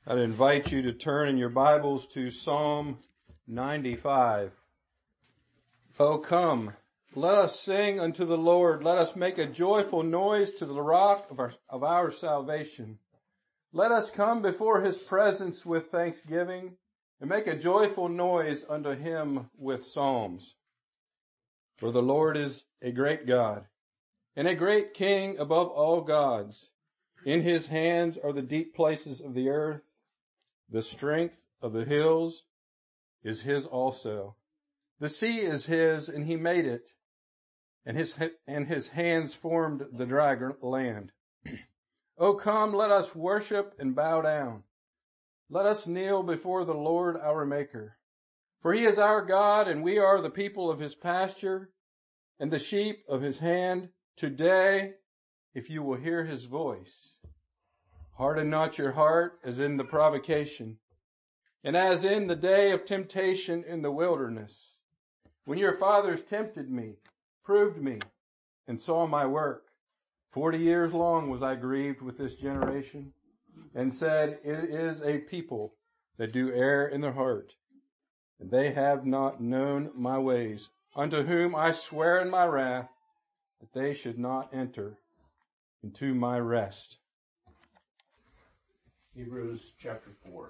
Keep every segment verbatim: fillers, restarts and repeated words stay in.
I'd invite you to turn in your Bibles to Psalm ninety-five. Oh, come, let us sing unto the Lord. Let us make a joyful noise to the rock of our, of our salvation. Let us come before his presence with thanksgiving and make a joyful noise unto him with psalms. For the Lord is a great God and a great King above all gods. In his hands are the deep places of the earth. The strength of the hills is his also. The sea is his, and he made it, and his and his hands formed the dry land. O come, let us worship and bow down. Let us kneel before the Lord our Maker. For he is our God, and we are the people of his pasture, and the sheep of his hand. Today, if you will hear his voice, harden not your heart as in the provocation, and as in the day of temptation in the wilderness, when your fathers tempted me, proved me, and saw my work. Forty years long was I grieved with this generation, and said, it is a people that do err in their heart, and they have not known my ways, unto whom I swear in my wrath that they should not enter into my rest. Hebrews chapter four.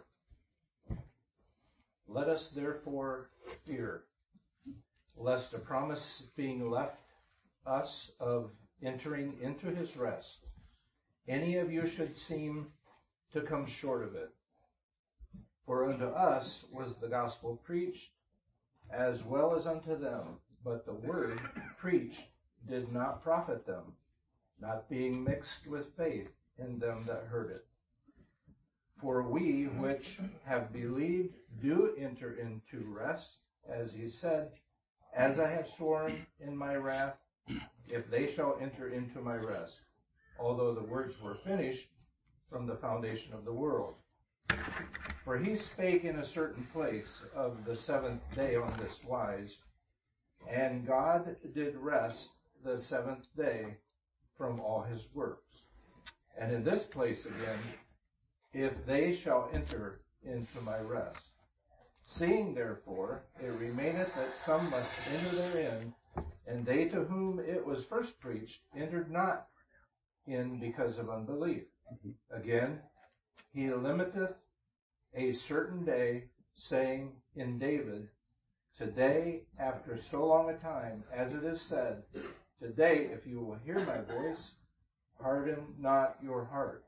Let us therefore fear, lest a promise being left us of entering into his rest, any of you should seem to come short of it. For unto us was the gospel preached, as well as unto them, but the word preached did not profit them, not being mixed with faith in them that heard it. For we which have believed do enter into rest, as he said, as I have sworn in my wrath, if they shall enter into my rest, although the words were finished from the foundation of the world. For he spake in a certain place of the seventh day on this wise, and God did rest the seventh day from all his works. And in this place again, if they shall enter into my rest. Seeing therefore it remaineth that some must enter therein, and they to whom it was first preached entered not in because of unbelief. Again, he limiteth a certain day, saying in David, today, after so long a time, as it is said, today, if you will hear my voice, harden not your hearts.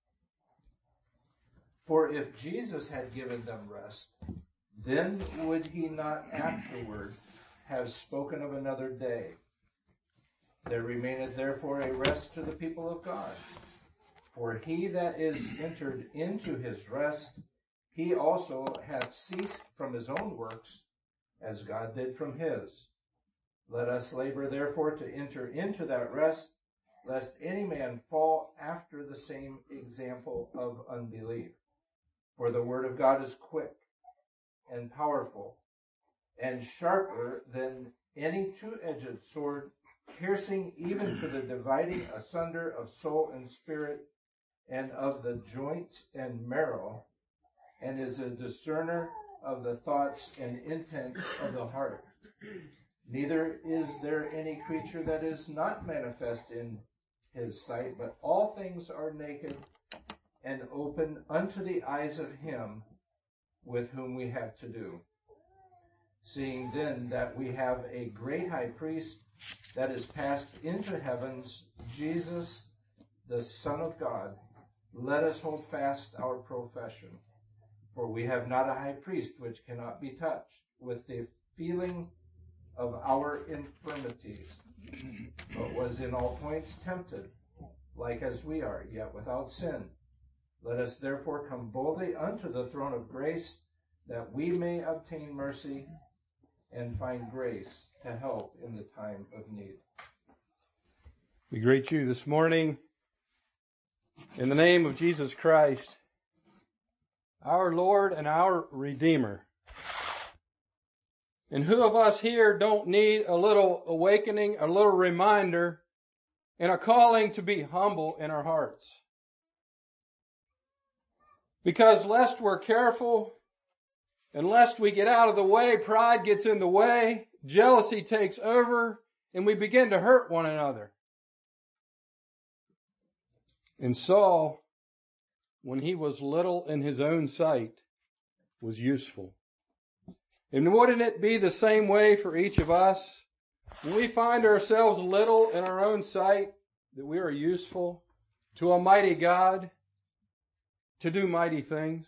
For if Jesus had given them rest, then would he not afterward have spoken of another day? There remaineth therefore a rest to the people of God. For he that is entered into his rest, he also hath ceased from his own works, as God did from his. Let us labor therefore to enter into that rest, lest any man fall after the same example of unbelief. For the word of God is quick and powerful, and sharper than any two-edged sword, piercing even to the dividing asunder of soul and spirit, and of the joints and marrow, and is a discerner of the thoughts and intent of the heart. Neither is there any creature that is not manifest in his sight, but all things are naked and open unto the eyes of him with whom we have to do. Seeing then that we have a great high priest that is passed into heavens, Jesus, the Son of God, let us hold fast our profession. For we have not a high priest which cannot be touched with the feeling of our infirmities, but was in all points tempted, like as we are, yet without sin. Let us therefore come boldly unto the throne of grace, that we may obtain mercy and find grace to help in the time of need. We greet you this morning in the name of Jesus Christ, our Lord and our Redeemer. And who of us here don't need a little awakening, a little reminder, and a calling to be humble in our hearts? Because lest we're careful, and lest we get out of the way, pride gets in the way, jealousy takes over, and we begin to hurt one another. And Saul, when he was little in his own sight, was useful. And wouldn't it be the same way for each of us? When we find ourselves little in our own sight, that we are useful to a mighty God to do mighty things.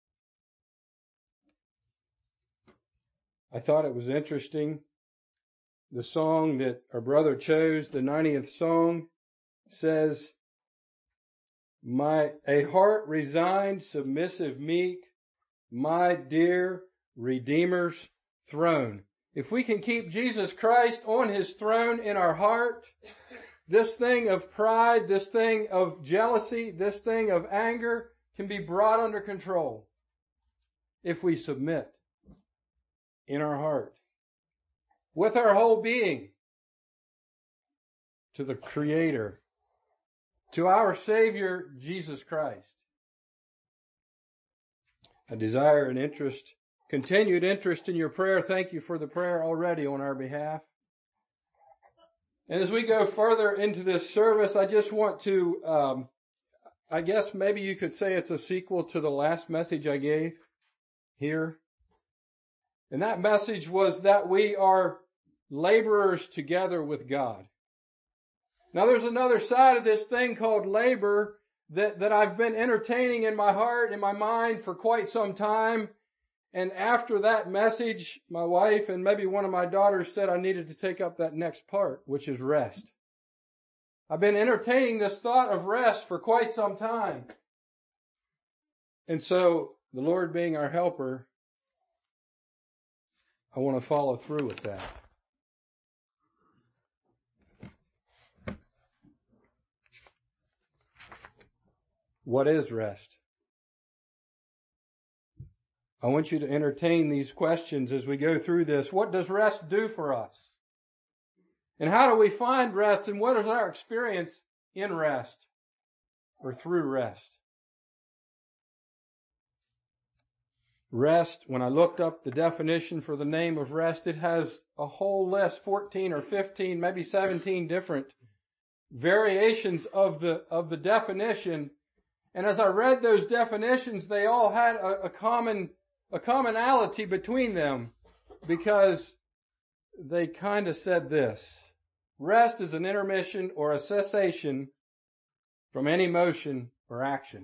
I thought it was interesting. The song that our brother chose, the ninetieth song, says, My, a heart resigned, submissive, meek, my dear Redeemer's throne. If we can keep Jesus Christ on His throne in our heart, this thing of pride, this thing of jealousy, this thing of anger can be brought under control if we submit in our heart with our whole being to the Creator, to our Savior, Jesus Christ. I desire an interest, continued interest in your prayer. Thank you for the prayer already on our behalf. And as we go further into this service, I just want to, um, I guess maybe you could say it's a sequel to the last message I gave here. And that message was that we are laborers together with God. Now there's another side of this thing called labor that, that I've been entertaining in my heart, in my mind for quite some time. And after that message, my wife and maybe one of my daughters said I needed to take up that next part, which is rest. I've been entertaining this thought of rest for quite some time. And so, the Lord being our helper, I want to follow through with that. What is rest? I want you to entertain these questions as we go through this. What does rest do for us? And how do we find rest? And what is our experience in rest or through rest? Rest, when I looked up the definition for the name of rest, it has a whole list, fourteen or fifteen, maybe seventeen different variations of the, of the definition. And as I read those definitions, they all had a, a common, a commonality between them because they kind of said this. Rest is an intermission or a cessation from any motion or action.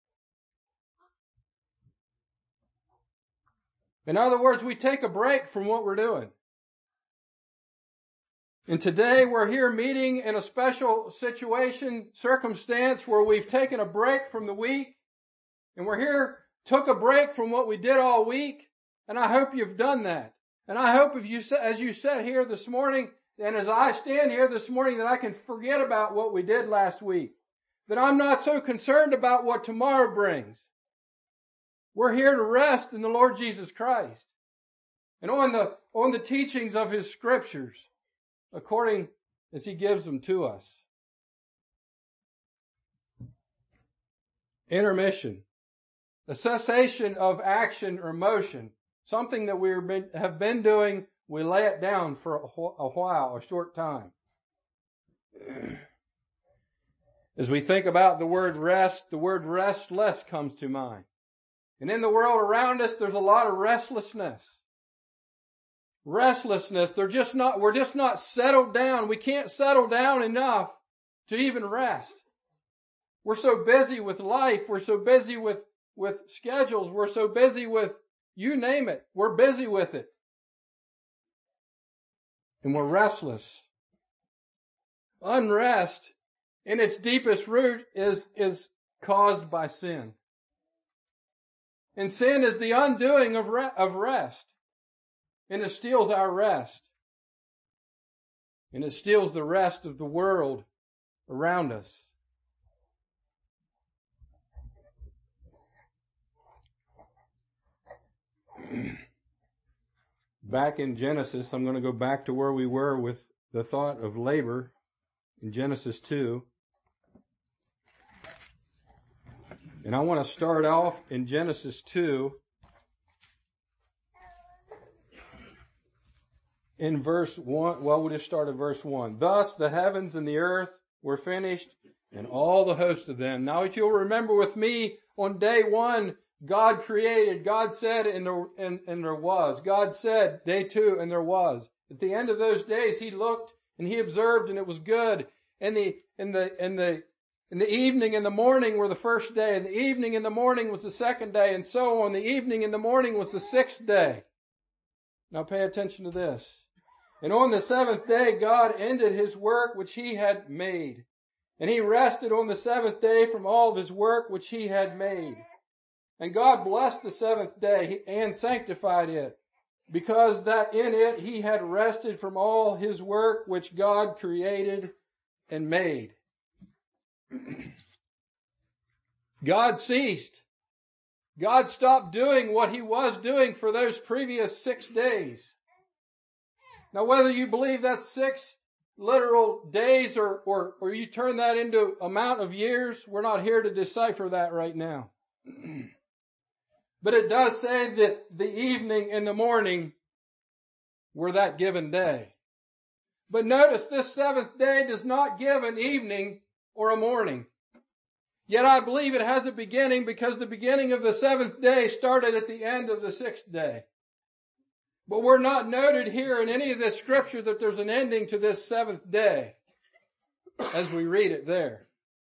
In other words, we take a break from what we're doing. And today we're here meeting in a special situation, circumstance where we've taken a break from the week. And we're here, took a break from what we did all week. And I hope you've done that. And I hope if you, as you sat here this morning, and as I stand here this morning, that I can forget about what we did last week. That I'm not so concerned about what tomorrow brings. We're here to rest in the Lord Jesus Christ. And on the, on the teachings of His Scriptures, according as He gives them to us. Intermission. A cessation of action or motion. Something that we have been doing, we lay it down for a while, a short time. As we think about the word rest, the word restless comes to mind. And in the world around us, there's a lot of restlessness. Restlessness. They're just not, we're just not settled down. We can't settle down enough to even rest. We're so busy with life. We're so busy with, with schedules. We're so busy with, you name it. We're busy with it. And we're restless. Unrest in its deepest root is, is caused by sin. And sin is the undoing of, re- of rest. And it steals our rest. And it steals the rest of the world around us. Back in Genesis, I'm going to go back to where we were with the thought of labor in Genesis two. And And I want to start off in Genesis two, in verse one. Well, we'll just start at verse one. Thus the heavens and the earth were finished, and all the host of them. Now, if you'll remember with me, on day one, God created, God said, and there, and, and there was. God said, day two, and there was. At the end of those days, He looked and He observed, and it was good. And the, and the, and the, and the evening and the morning were the first day, and the evening and the morning was the second day, and so on. The evening and the morning was the sixth day. Now pay attention to this. And on the seventh day, God ended His work which He had made. And He rested on the seventh day from all of His work which He had made. And God blessed the seventh day and sanctified it, because that in it He had rested from all His work which God created and made. God ceased. God stopped doing what He was doing for those previous six days. Now, whether you believe that's six literal days or, or, or you turn that into amount of years, we're not here to decipher that right now. But it does say that the evening and the morning were that given day. But notice this seventh day does not give an evening or a morning. Yet I believe it has a beginning, because the beginning of the seventh day started at the end of the sixth day. But we're not noted here in any of this scripture that there's an ending to this seventh day as we read it there.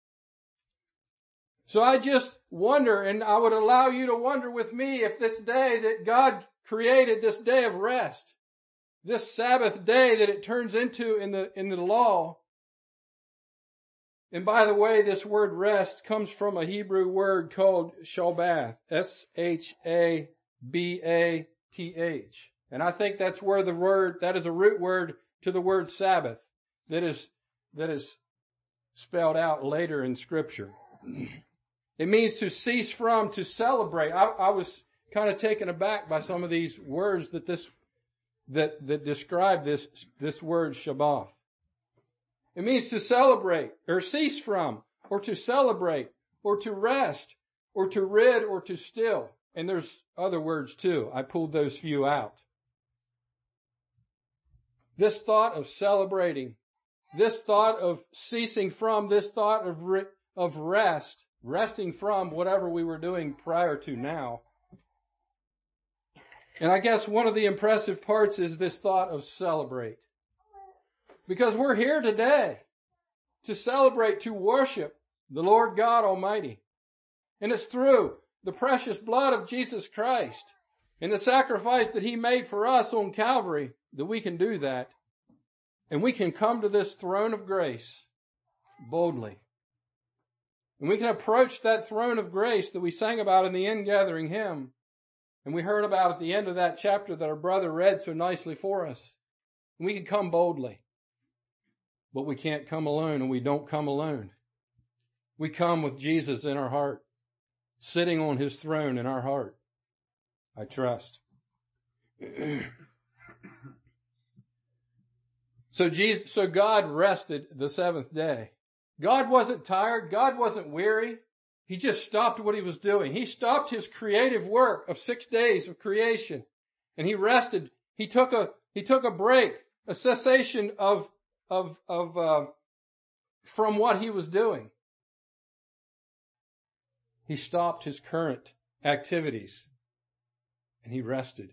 So I just wonder, and I would allow you to wonder with me, if this day that God created, this day of rest, this Sabbath day that it turns into in the, in the law. And by the way, this word rest comes from a Hebrew word called Shabbath. S H A B A T H. And I think that's where the word, that is a root word to the word Sabbath that is, that is spelled out later in Scripture. It means to cease from, to celebrate. I, I was kind of taken aback by some of these words that this, that, that describe this, this word Shabbat. It means to celebrate, or cease from, or to celebrate, or to rest, or to rid, or to still. And there's other words too. I pulled those few out. This thought of celebrating, this thought of ceasing from, this thought of re- of rest, resting from whatever we were doing prior to now. And I guess one of the impressive parts is this thought of celebrate. Because we're here today to celebrate, to worship the Lord God Almighty. And it's through the precious blood of Jesus Christ and the sacrifice that He made for us on Calvary that we can do that. And we can come to this throne of grace boldly. And we can approach that throne of grace that we sang about in the ingathering hymn. And we heard about at the end of that chapter that our brother read so nicely for us. And we can come boldly. But we can't come alone, and we don't come alone. We come with Jesus in our heart, sitting on His throne in our heart. I trust. So Jesus, so God rested the seventh day. God wasn't tired. God wasn't weary. He just stopped what He was doing. He stopped His creative work of six days of creation, and He rested. He took a, he took a break, a cessation of, of, of, uh, from what He was doing. He stopped His current activities, and He rested.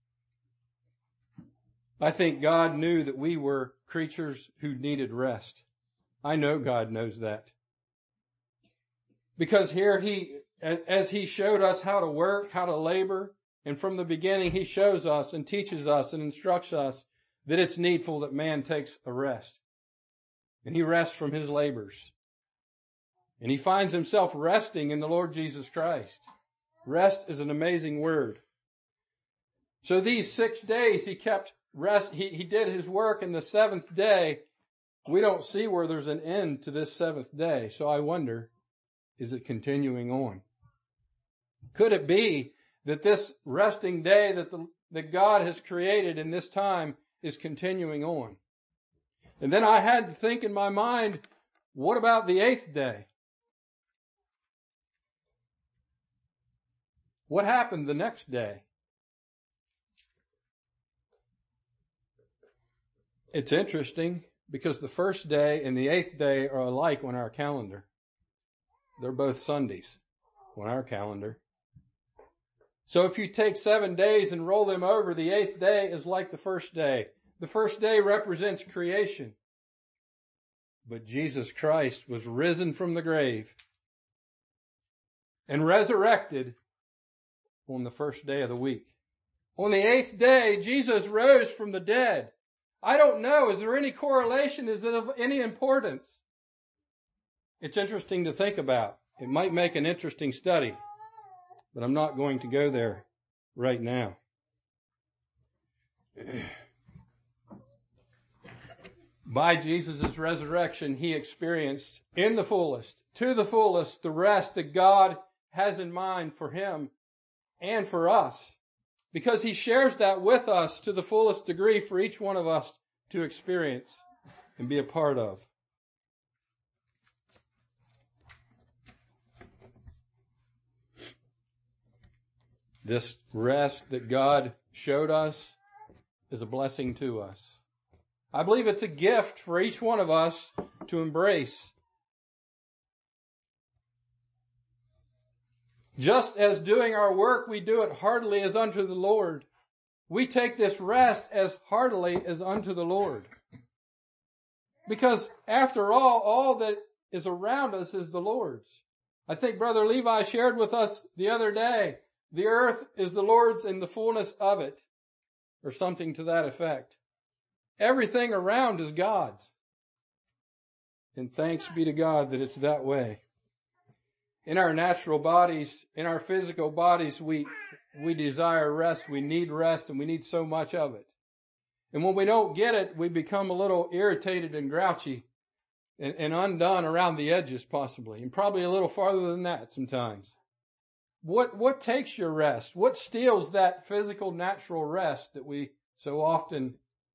I think God knew that we were creatures who needed rest. I know God knows that. Because here He, as, as He showed us how to work, how to labor, and from the beginning He shows us and teaches us and instructs us that it's needful that man takes a rest. And he rests from his labors. And he finds himself resting in the Lord Jesus Christ. Rest is an amazing word. So these six days He kept rest. He, he did His work, and the seventh day, we don't see where there's an end to this seventh day. So I wonder, is it continuing on? Could it be that this resting day that the, that God has created in this time is continuing on? And then I had to think in my mind, what about the eighth day? What happened the next day? It's interesting because the first day and the eighth day are alike on our calendar. They're both Sundays on our calendar. So if you take seven days and roll them over, the eighth day is like the first day. The first day represents creation. But Jesus Christ was risen from the grave and resurrected on the first day of the week. On the eighth day, Jesus rose from the dead. I don't know. Is there any correlation? Is it of any importance? It's interesting to think about. It might make an interesting study, but I'm not going to go there right now. By Jesus' resurrection, he experienced in the fullest, to the fullest, the rest that God has in mind for him and for us, because he shares that with us to the fullest degree for each one of us to experience and be a part of. This rest that God showed us is a blessing to us. I believe it's a gift for each one of us to embrace. Just as doing our work, we do it heartily as unto the Lord. We take this rest as heartily as unto the Lord. Because after all, all that is around us is the Lord's. I think Brother Levi shared with us the other day, the earth is the Lord's and the fullness of it, or something to that effect. Everything around is God's. And thanks be to God that it's that way. In our natural bodies, in our physical bodies, we, we desire rest, we need rest, and we need so much of it. And when we don't get it, we become a little irritated and grouchy and, and undone around the edges possibly, and probably a little farther than that sometimes. What, what takes your rest? What steals that physical, natural rest that we so often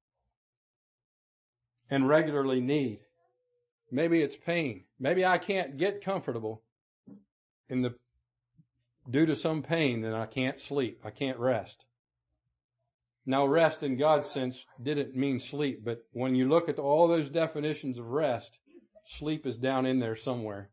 and regularly need? Maybe it's pain. Maybe I can't get comfortable in the, due to some pain that I can't sleep. I can't rest. Now rest in God's sense didn't mean sleep, but when you look at all those definitions of rest, sleep is down in there somewhere.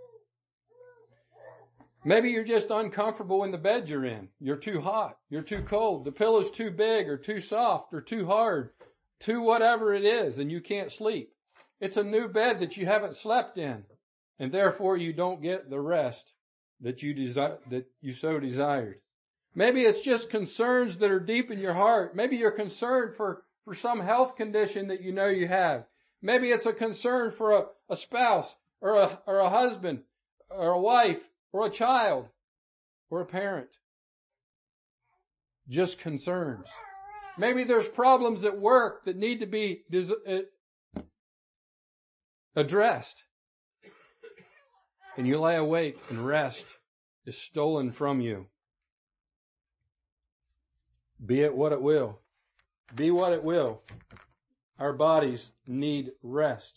Maybe you're just uncomfortable in the bed you're in. You're too hot. You're too cold. The pillow's too big or too soft or too hard, too whatever it is, and you can't sleep. It's a new bed that you haven't slept in, and therefore you don't get the rest that you desire, that you so desired. Maybe it's just concerns that are deep in your heart. Maybe you're concerned for, for some health condition that you know you have. Maybe it's a concern for a, a spouse or a, or a husband or a wife or a child or a parent. Just concerns. Maybe there's problems at work that need to be addressed. And you lay awake and rest is stolen from you. Be it what it will. Be what it will. Our bodies need rest.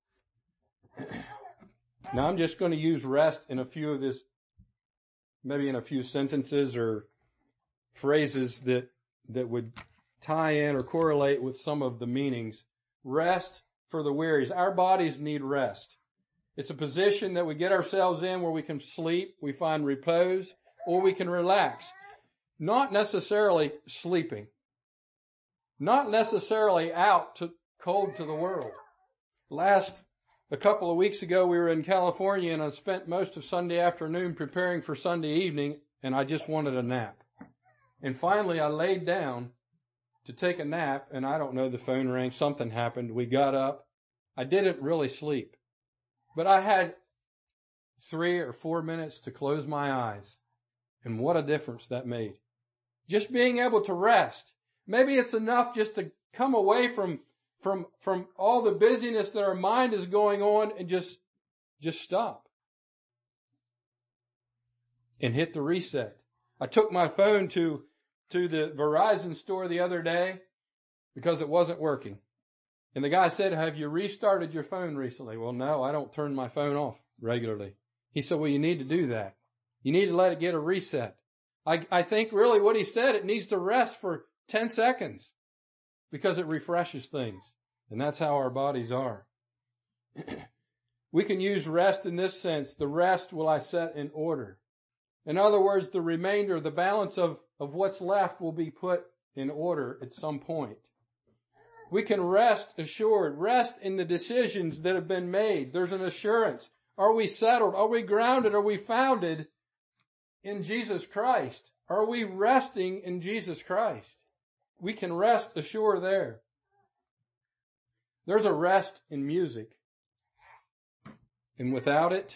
Now I'm just going to use rest in a few of this, maybe in a few sentences or phrases that, that would tie in or correlate with some of the meanings. Rest for the wearies. Our bodies need rest. It's a position that we get ourselves in where we can sleep, we find repose, or we can relax. Not necessarily sleeping. Not necessarily out to cold to the world. Last, a couple of weeks ago, we were in California and I spent most of Sunday afternoon preparing for Sunday evening, and I just wanted a nap. And finally I laid down to take a nap, and I don't know, the phone rang, something happened. We got up. I didn't really sleep. But I had three or four minutes to close my eyes. And what a difference that made. Just being able to rest. Maybe it's enough just to come away from, from, from all the busyness that our mind is going on and just, just stop. And hit the reset. I took my phone to, to the Verizon store the other day because it wasn't working. And the guy said, have you restarted your phone recently? Well, no, I don't turn my phone off regularly. He said, well, you need to do that. You need to let it get a reset. I, I think really what he said, it needs to rest for ten seconds because it refreshes things. And that's how our bodies are. We can use rest in this sense. The rest will I set in order. In other words, the remainder, the balance of, of what's left will be put in order at some point. We can rest assured, rest in the decisions that have been made. There's an assurance. Are we settled? Are we grounded? Are we founded in Jesus Christ? Are we resting in Jesus Christ? We can rest assured there. There's a rest in music. And without it,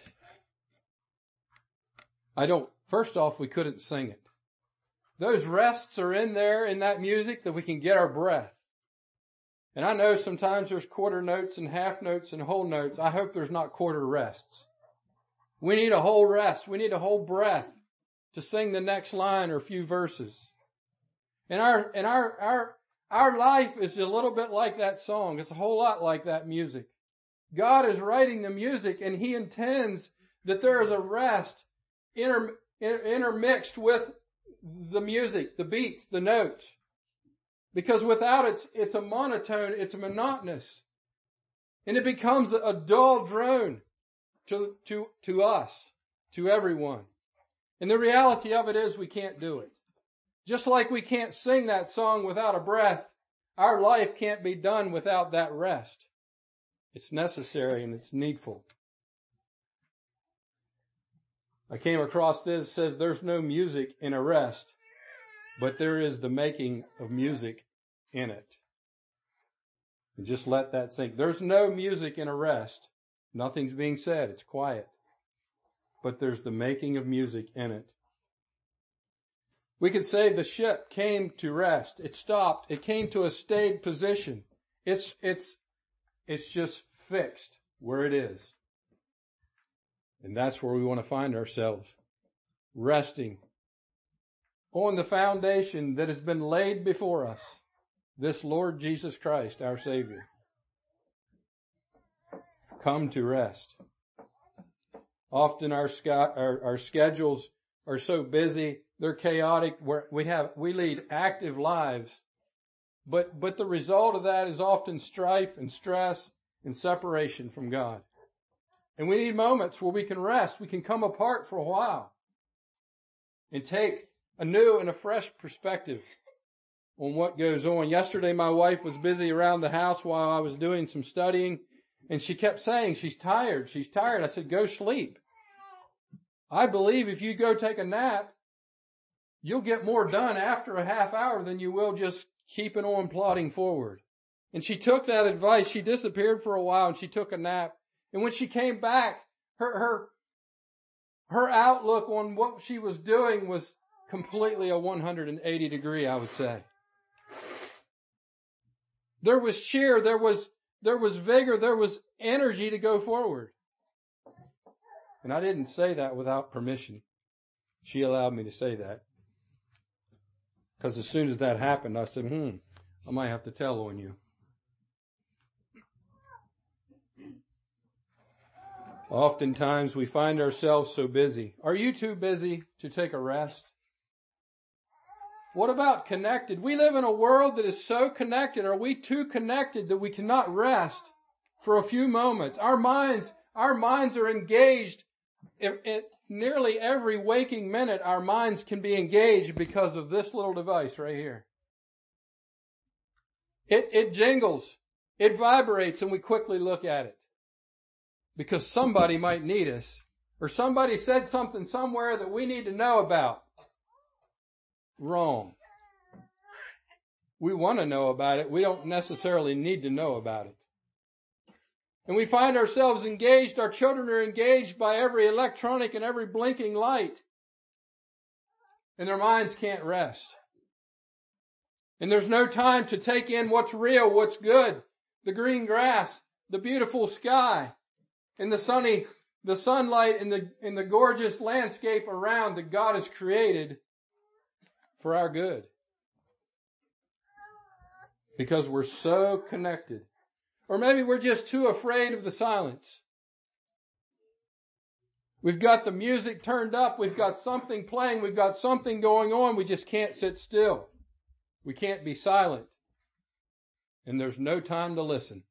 I don't, first off, we couldn't sing it. Those rests are in there in that music that we can get our breath. And I know sometimes there's quarter notes and half notes and whole notes. I hope there's not quarter rests. We need a whole rest. We need a whole breath to sing the next line or a few verses. And our, and our, our, our life is a little bit like that song. It's a whole lot like that music. God is writing the music and He intends that there is a rest inter, intermixed with the music, the beats, the notes. Because without it, it's a monotone, it's monotonous. And it becomes a dull drone to, to, to us, to everyone. And the reality of it is we can't do it. Just like we can't sing that song without a breath, our life can't be done without that rest. It's necessary and it's needful. I came across this, it says there's no music in a rest, but there is the making of music in it. And just let that sink. There's no music in a rest. Nothing's being said. It's quiet. But there's the making of music in it. We could say the ship came to rest. It stopped. It came to a stayed position. It's, it's, it's just fixed where it is. And that's where we want to find ourselves. Resting on the foundation that has been laid before us. This Lord Jesus Christ, our Savior. Come to rest. Often our, our, our schedules are so busy, they're chaotic. We're, we have, we lead active lives. But, but the result of that is often strife and stress and separation from God. And we need moments where we can rest. We can come apart for a while and take a new and a fresh perspective on what goes on. Yesterday, my wife was busy around the house while I was doing some studying, and she kept saying, she's tired, she's tired. I said, go sleep. I believe if you go take a nap, you'll get more done after a half hour than you will just keeping on plodding forward. And she took that advice. She disappeared for a while and she took a nap. And when she came back, her, her, her outlook on what she was doing was completely a one hundred eighty degree, I would say. There was cheer, there was, there was vigor, there was energy to go forward. And I didn't say that without permission. She allowed me to say that. Because as soon as that happened, I said, hmm, I might have to tell on you. Oftentimes we find ourselves so busy. Are you too busy to take a rest? What about connected? We live in a world that is so connected. Are we too connected that we cannot rest for a few moments? Our minds, our minds are engaged. If, if nearly every waking minute, our minds can be engaged because of this little device right here. It, it jingles. It vibrates and we quickly look at it. Because somebody might need us. Or somebody said something somewhere that we need to know about. Wrong. We want to know about it. We don't necessarily need to know about it. And we find ourselves engaged. Our children are engaged by every electronic and every blinking light. And their minds can't rest. And there's no time to take in what's real, what's good. The green grass, the beautiful sky, and the sunny, the sunlight and the, and the gorgeous landscape around that God has created for our good. Because we're so connected. Or maybe we're just too afraid of the silence. We've got the music turned up. We've got something playing. We've got something going on. We just can't sit still. We can't be silent. And there's no time to listen.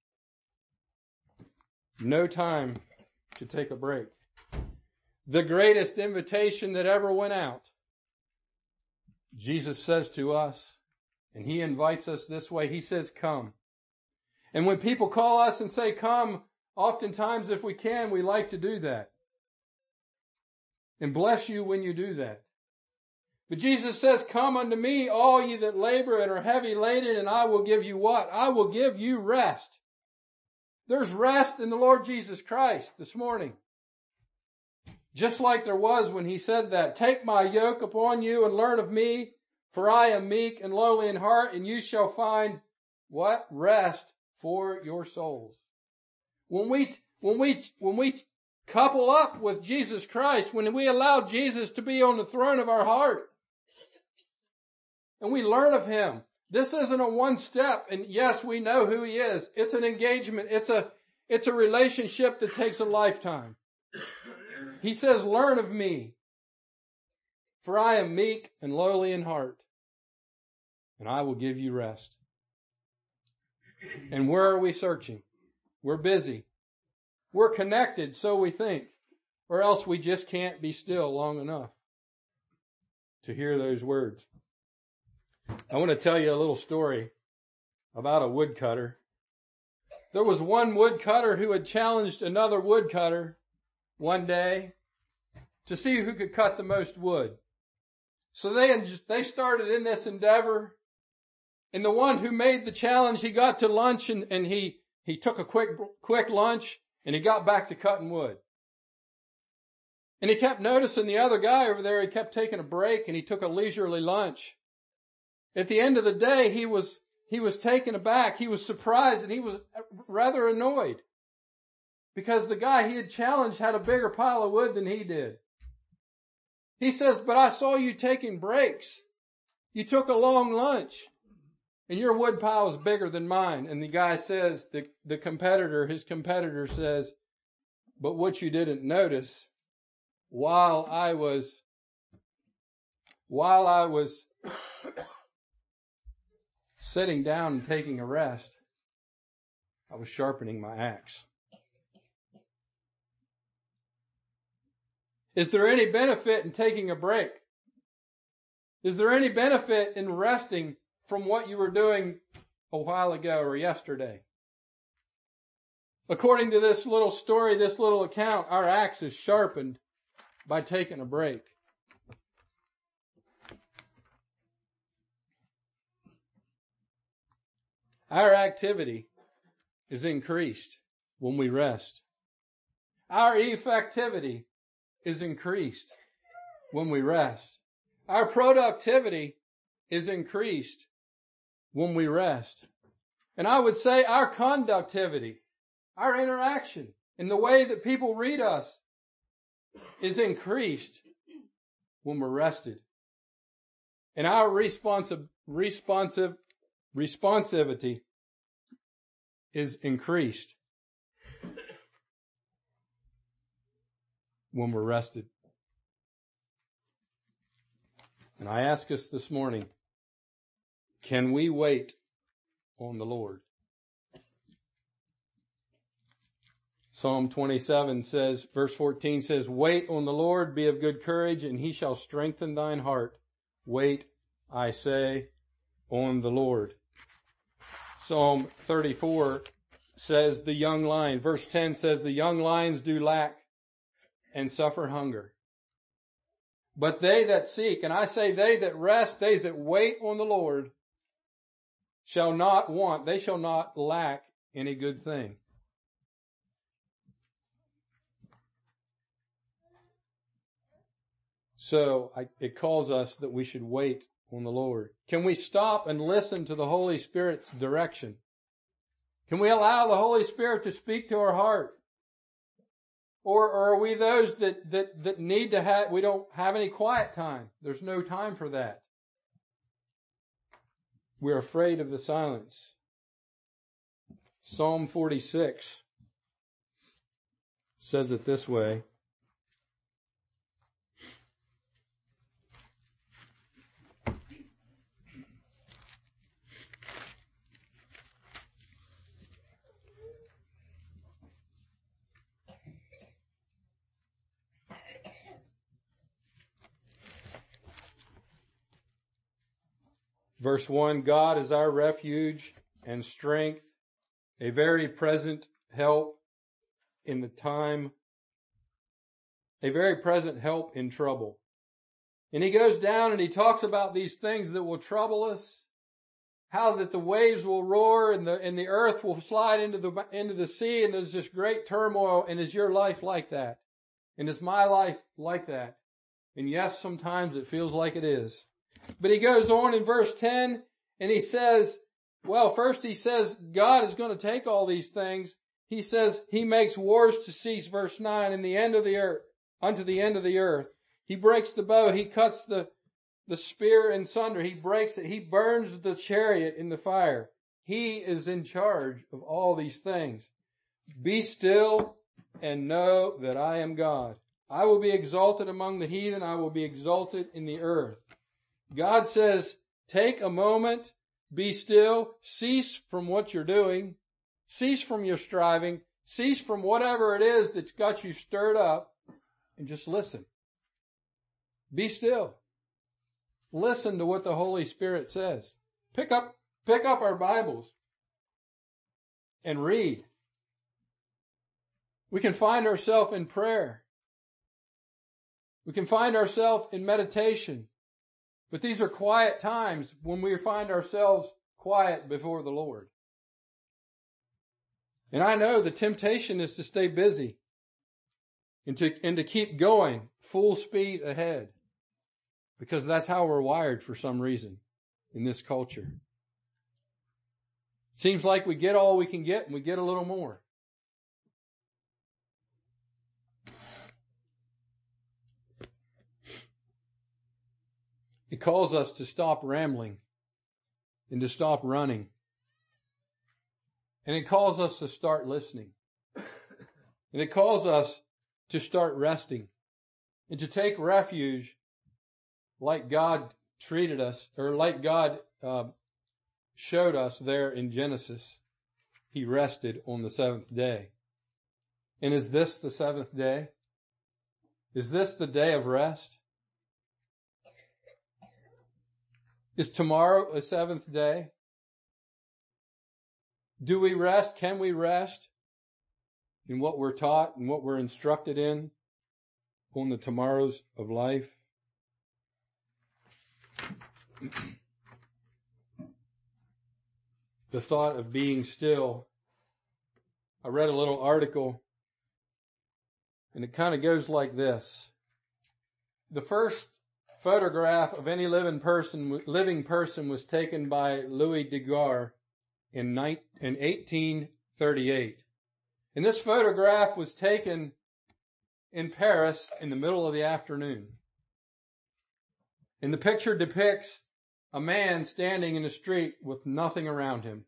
No time to take a break. The greatest invitation that ever went out, Jesus says to us, and He invites us this way. He says, come. And when people call us and say, come, oftentimes if we can, we like to do that. And bless you when you do that. But Jesus says, come unto me, all ye that labor and are heavy laden, and I will give you what? I will give you rest. There's rest in the Lord Jesus Christ this morning. Just like there was when He said that, take my yoke upon you and learn of me, for I am meek and lowly in heart, and you shall find what? Rest for your souls. When we, when we, when we couple up with Jesus Christ, when we allow Jesus to be on the throne of our heart, and we learn of Him, this isn't a one step, and yes, we know who He is. It's an engagement. It's a, it's a relationship that takes a lifetime. He says, learn of me, for I am meek and lowly in heart, and I will give you rest. And where are we searching? We're busy. We're connected, so we think, or else we just can't be still long enough to hear those words. I want to tell you a little story about a woodcutter. There was one woodcutter who had challenged another woodcutter one day to see who could cut the most wood. So they, they started in this endeavor, and the one who made the challenge, he got to lunch and, and he, he took a quick, quick lunch and he got back to cutting wood. And he kept noticing the other guy over there, he kept taking a break and he took a leisurely lunch. At the end of the day, he was, he was taken aback. He was surprised and he was rather annoyed because the guy he had challenged had a bigger pile of wood than he did. He says, but I saw you taking breaks. You took a long lunch and your wood pile is bigger than mine. And the guy says, the, the competitor, his competitor says, but what you didn't notice, while I was, while I was sitting down and taking a rest, I was sharpening my axe. Is there any benefit in taking a break? Is there any benefit in resting from what you were doing a while ago or yesterday? According to this little story, this little account, our axe is sharpened by taking a break. Our activity is increased when we rest. Our effectivity is increased when we rest. Our productivity is increased when we rest. And I would say our conductivity, our interaction, and the way that people read us is increased when we're rested. And our responsive, responsive, responsivity is increased when we're rested. And I ask us this morning, can we wait on the Lord? Psalm twenty-seven says, verse fourteen says, wait on the Lord, be of good courage, and He shall strengthen thine heart. Wait, I say, on the Lord. Psalm thirty-four says the young lion, verse ten says the young lions do lack and suffer hunger. But they that seek, and I say they that rest, they that wait on the Lord, shall not want, they shall not lack any good thing. So I, it calls us that we should wait on the Lord. Can we stop and listen to the Holy Spirit's direction? Can we allow the Holy Spirit to speak to our heart? Or, or are we those that, that, that need to have, we don't have any quiet time? There's no time for that. We're afraid of the silence. Psalm forty-six says it this way. Verse one, God is our refuge and strength, a very present help in the time, a very present help in trouble. And he goes down and he talks about these things that will trouble us, how that the waves will roar and the, and the earth will slide into the, into the sea, and there's this great turmoil. And is your life like that? And is my life like that? And yes, sometimes it feels like it is. But he goes on in verse ten and he says, well, first he says God is going to take all these things. He says he makes wars to cease, verse nine, in the end of the earth, unto the end of the earth. He breaks the bow. He cuts the, the spear in sunder. He breaks it. He burns the chariot in the fire. He is in charge of all these things. Be still and know that I am God. I will be exalted among the heathen. I will be exalted in the earth. God says, take a moment, be still, cease from what you're doing, cease from your striving, cease from whatever it is that's got you stirred up, and just listen. Be still. Listen to what the Holy Spirit says. Pick up, pick up our Bibles and read. We can find ourselves in prayer. We can find ourselves in meditation. But these are quiet times when we find ourselves quiet before the Lord. And I know the temptation is to stay busy and to, and to keep going full speed ahead, because that's how we're wired for some reason in this culture. It seems like we get all we can get and we get a little more. It calls us to stop rambling and to stop running. And it calls us to start listening. And it calls us to start resting and to take refuge like God treated us, or like God uh, showed us there in Genesis. He rested on the seventh day. And is this the seventh day? Is this the day of rest? Is tomorrow a seventh day? Do we rest? Can we rest in what we're taught and what we're instructed in on the tomorrows of life? The thought of being still. I read a little article and it kind of goes like this. The first photograph of any living person, living person was taken by Louis Daguerre in eighteen thirty-eight. And this photograph was taken in Paris in the middle of the afternoon. And the picture depicts a man standing in the street with nothing around him.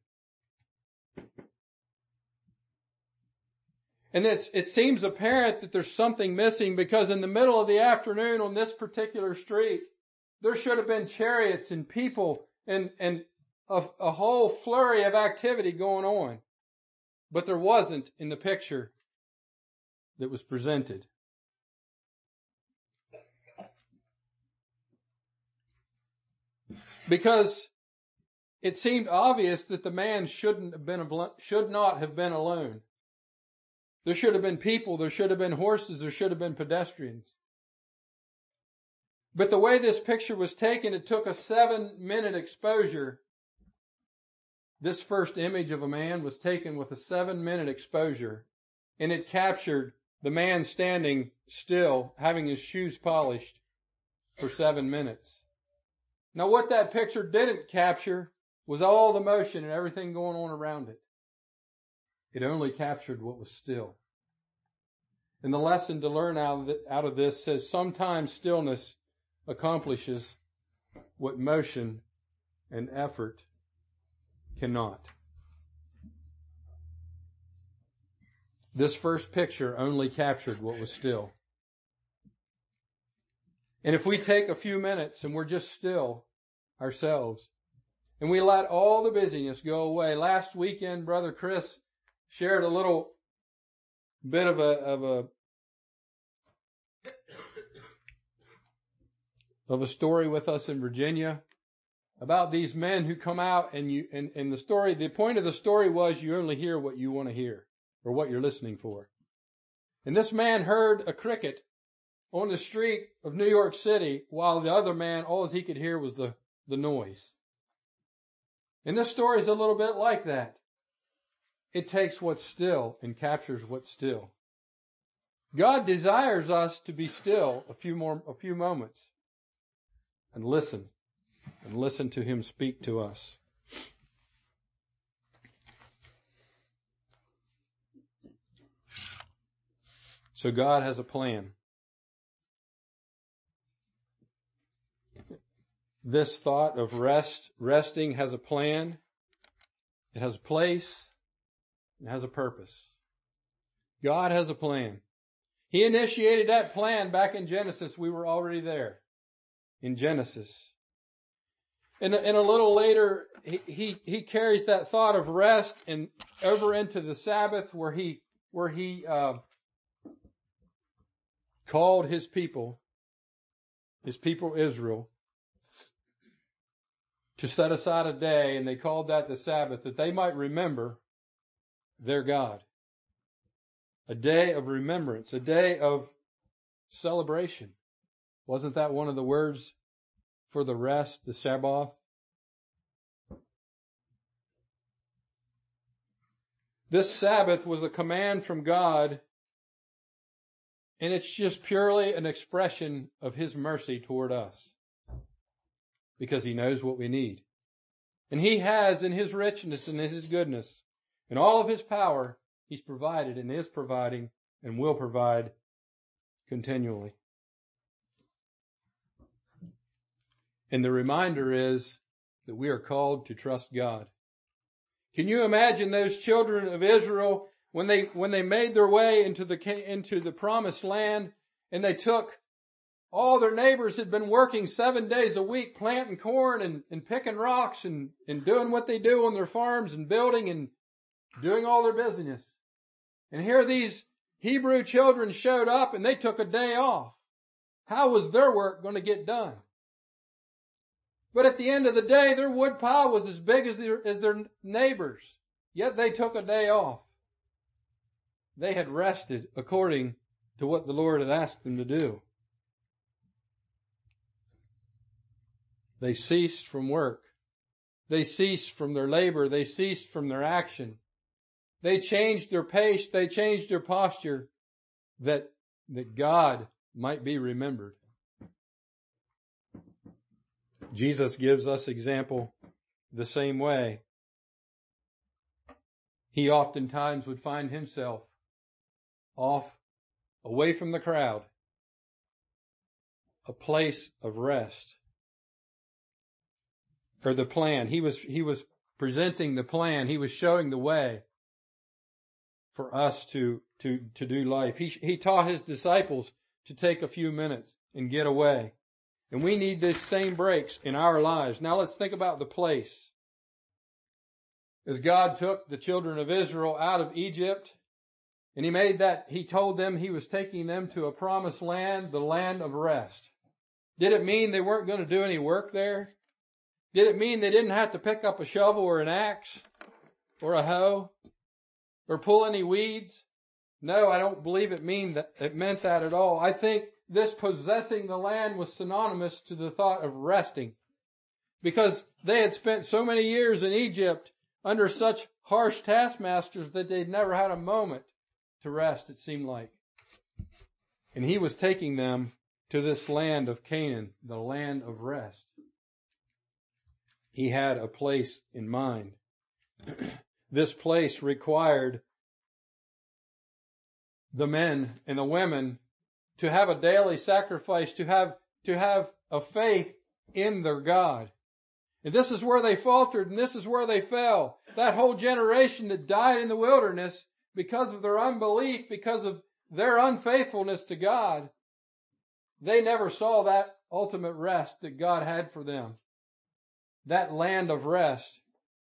And it's, it seems apparent that there's something missing, because in the middle of the afternoon on this particular street, there should have been chariots and people and, and a, a whole flurry of activity going on. But there wasn't in the picture that was presented. Because it seemed obvious that the man shouldn't have been, should not have been alone. There should have been people, there should have been horses, there should have been pedestrians. But the way this picture was taken, it took a seven minute exposure. This first image of a man was taken with a seven minute exposure, and it captured the man standing still, having his shoes polished for seven minutes. Now what that picture didn't capture was all the motion and everything going on around it. It only captured what was still. And the lesson to learn out of, it, out of this says sometimes stillness accomplishes what motion and effort cannot. This first picture only captured what was still. And if we take a few minutes and we're just still ourselves, and we let all the busyness go away. Last weekend, Brother Chris shared a little bit of a, of a, of a story with us in Virginia about these men who come out and you, and, and the story, the point of the story was you only hear what you want to hear or what you're listening for. And this man heard a cricket on the street of New York City while the other man, all he could hear was the, the noise. And this story is a little bit like that. It takes what's still and captures what's still. God desires us to be still a few more, a few moments and listen and listen to Him speak to us. So God has a plan. This thought of rest, resting has a plan. It has a place. It has a purpose. God has a plan. He initiated that plan back in Genesis. We were already there in Genesis. And, and a little later, he, he, he carries that thought of rest and over into the Sabbath where he, where he, uh, called his people, his people Israel, to set aside a day, and they called that the Sabbath, that they might remember their God. A day of remembrance, a day of celebration. Wasn't that one of the words for the rest, the Sabbath? This Sabbath was a command from God, and it's just purely an expression of His mercy toward us. Because He knows what we need. And He has, in His richness and in His goodness, and all of His power, He's provided and is providing and will provide continually. And the reminder is that we are called to trust God. Can you imagine those children of Israel when they, when they made their way into the, into the promised land and they took all their neighbors had been working seven days a week, planting corn and, and picking rocks and, and doing what they do on their farms and building and doing all their business. And here these Hebrew children showed up and they took a day off. How was their work going to get done? But at the end of the day, their wood pile was as big as their, as their neighbors. Yet they took a day off. They had rested according to what the Lord had asked them to do. They ceased from work. They ceased from their labor. They ceased from their action. They changed their pace. They changed their posture that, that God might be remembered. Jesus gives us example the same way. He oftentimes would find himself off, away from the crowd, a place of rest. Or the plan. He was, he was presenting the plan. He was showing the way for us to, to, to do life. He, he taught his disciples to take a few minutes and get away. And we need these same breaks in our lives. Now let's think about the place. As God took the children of Israel out of Egypt, and He made that, He told them He was taking them to a promised land, the land of rest. Did it mean they weren't going to do any work there? Did it mean they didn't have to pick up a shovel or an axe or a hoe or pull any weeds? No, I don't believe it mean that it meant that at all. I think this possessing the land was synonymous to the thought of resting, because they had spent so many years in Egypt under such harsh taskmasters that they'd never had a moment to rest, it seemed like. And He was taking them to this land of Canaan, the land of rest. He had a place in mind. This place required the men and the women to have a daily sacrifice, to have, to have a faith in their God. And this is where they faltered, and this is where they fell. That whole generation that died in the wilderness because of their unbelief, because of their unfaithfulness to God, they never saw that ultimate rest that God had for them. That land of rest,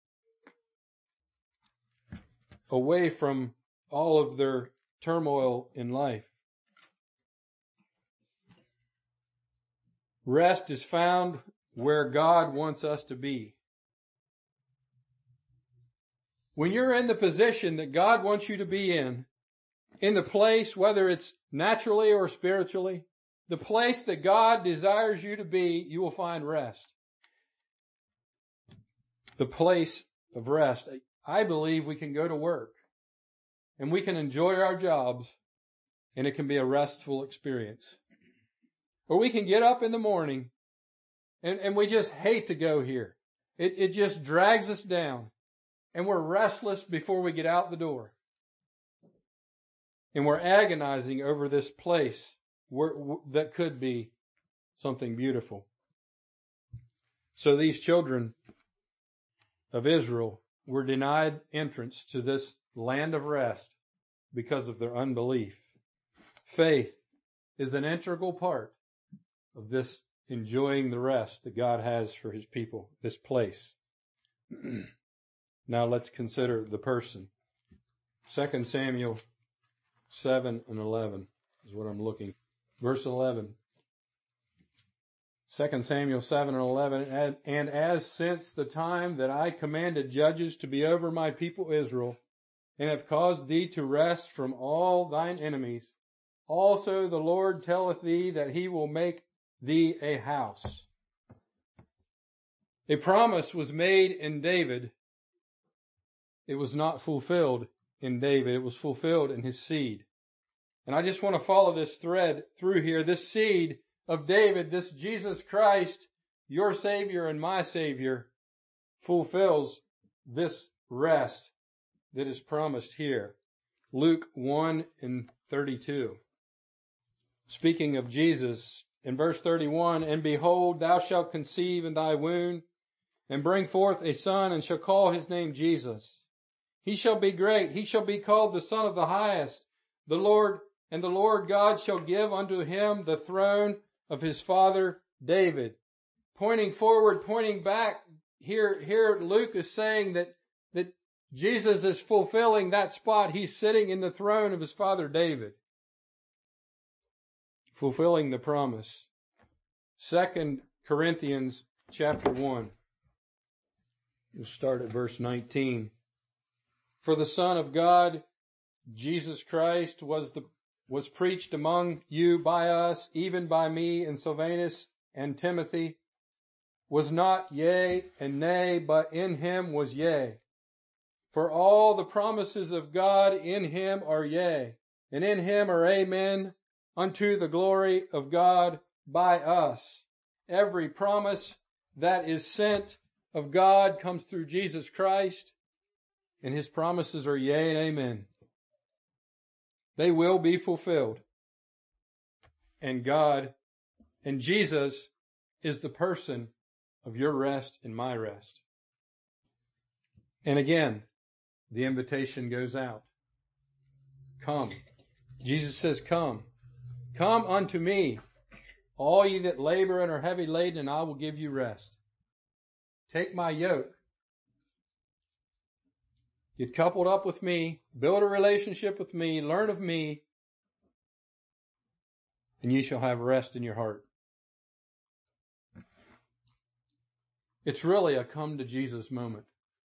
away from all of their turmoil in life. Rest is found where God wants us to be. When you're in the position that God wants you to be in, in the place, whether it's naturally or spiritually, the place that God desires you to be, you will find rest. The place of rest. I believe we can go to work and we can enjoy our jobs and it can be a restful experience. Or we can get up in the morning and, and we just hate to go here. It, it just drags us down and we're restless before we get out the door. And we're agonizing over this place where, that could be something beautiful. So these children of Israel were denied entrance to this land of rest because of their unbelief. Faith is an integral part of this enjoying the rest that God has for his people, this place. Now let's consider the person. Second Samuel seven and eleven is what I'm looking. Verse eleven. Second Samuel seven and eleven. And, and as since the time that I commanded judges to be over my people Israel, and have caused thee to rest from all thine enemies, also the Lord telleth thee that he will make thee a house. A promise was made in David. It was not fulfilled in David. It was fulfilled in his seed. And I just want to follow this thread through here. This seed of David, this Jesus Christ, your Savior and my Savior, fulfills this rest that is promised here. Luke one and thirty-two. Speaking of Jesus, in verse thirty-one, and behold, thou shalt conceive in thy womb, and bring forth a son, and shall call his name Jesus. He shall be great. He shall be called the Son of the Highest. The Lord and the Lord God shall give unto him the throne of his father David. Pointing forward, pointing back, here, here Luke is saying that, that Jesus is fulfilling that spot. He's sitting in the throne of his father David. Fulfilling the promise. Second Corinthians chapter one. We'll start at verse nineteen. For the Son of God, Jesus Christ, was the was preached among you by us, even by me and Silvanus and Timothy, was not yea and nay, but in him was yea. For all the promises of God in him are yea, and in him are amen, unto the glory of God by us. Every promise that is sent of God comes through Jesus Christ, and his promises are yea and amen. They will be fulfilled. And God and Jesus is the person of your rest and my rest. And again, the invitation goes out. Come. Jesus says, come. Come unto me, all ye that labor and are heavy laden, and I will give you rest. Take my yoke. Get coupled up with me, build a relationship with me, learn of me, and ye shall have rest in your heart. It's really a come to Jesus moment.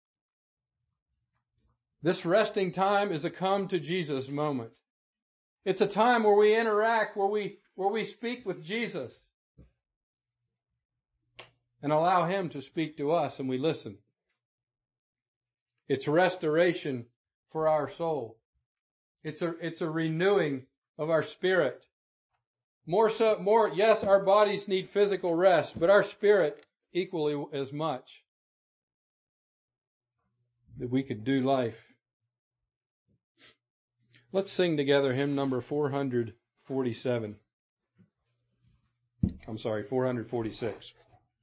This resting time is a come to Jesus moment. It's a time where we interact, where we, where we speak with Jesus and allow him to speak to us and we listen. It's restoration for our soul. It's a, it's a renewing of our spirit. More so, more, yes, our bodies need physical rest, but our spirit equally as much. That we could do life. Let's sing together hymn number four forty-seven. I'm sorry, four forty-six.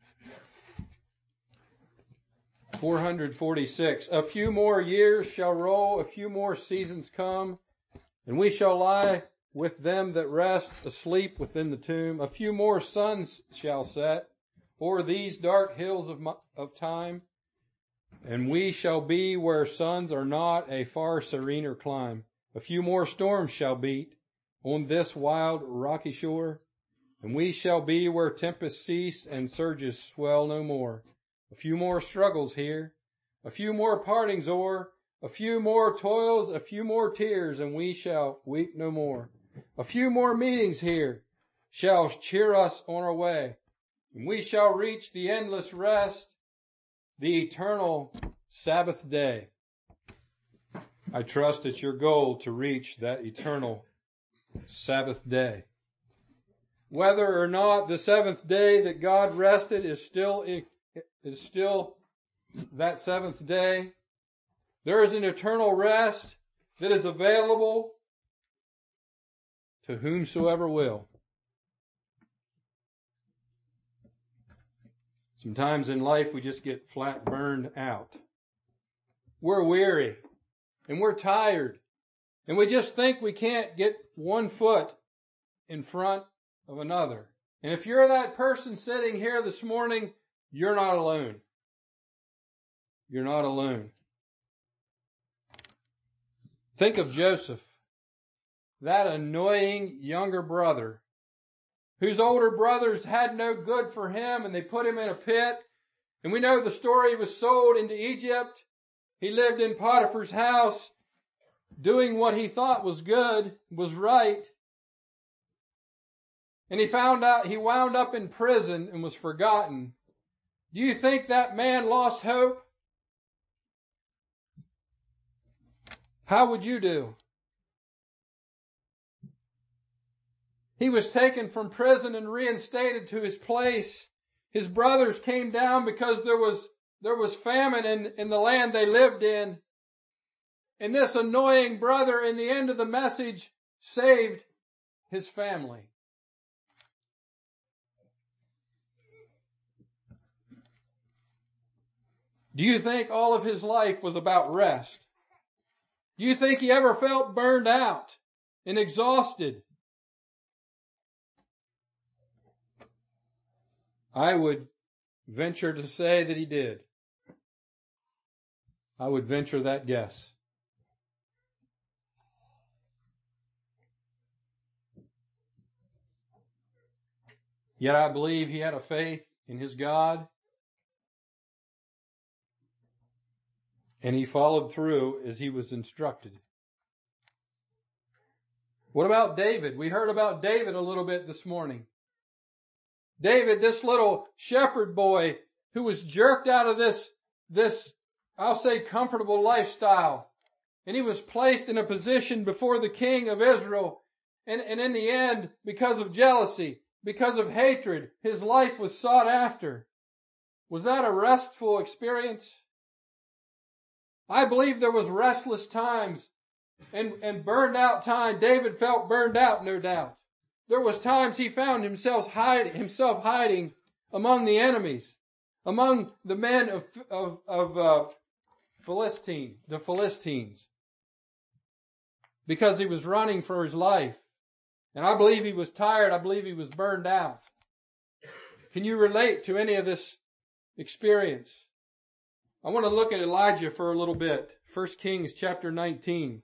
four forty-six. A few more years shall roll, a few more seasons come, and we shall lie with them that rest asleep within the tomb. A few more suns shall set o'er these dark hills of, of time, and we shall be where suns are not, a far serener clime. A few more storms shall beat on this wild rocky shore, and we shall be where tempests cease and surges swell no more. A few more struggles here, a few more partings o'er, a few more toils, a few more tears, and we shall weep no more. A few more meetings here shall cheer us on our way, and we shall reach the endless rest, the eternal Sabbath day. I trust it's your goal to reach that eternal Sabbath day. Whether or not the seventh day that God rested is still, is still that seventh day, there is an eternal rest that is available to whomsoever will. Sometimes in life we just get flat burned out. We're weary and we're tired and we just think we can't get one foot in front of another. And if you're that person sitting here this morning, you're not alone. You're not alone. Think of Joseph, that annoying younger brother whose older brothers had no good for him and they put him in a pit. And we know the story. He was sold into Egypt. He lived in Potiphar's house doing what he thought was good, was right. And he found out, he wound up in prison and was forgotten. Do you think that man lost hope? How would you do? He was taken from prison and reinstated to his place. His brothers came down because there was, there was famine in, in the land they lived in. And this annoying brother, in the end of the message, saved his family. Do you think all of his life was about rest? Do you think he ever felt burned out and exhausted? I would venture to say that he did. I would venture that guess. Yet I believe he had a faith in his God, and he followed through as he was instructed. What about David? We heard about David a little bit this morning. David, this little shepherd boy who was jerked out of this, this, I'll say, comfortable lifestyle. And he was placed in a position before the king of Israel. And, and in the end, because of jealousy, because of hatred, his life was sought after. Was that a restful experience? I believe there was restless times and, and burned out time. David felt burned out, no doubt. There was times he found himself hiding, himself hiding among the enemies, among the men of, of, of, uh, Philistine, the Philistines, because he was running for his life. And I believe he was tired. I believe he was burned out. Can you relate to any of this experience? I want to look at Elijah for a little bit. First Kings chapter nineteen.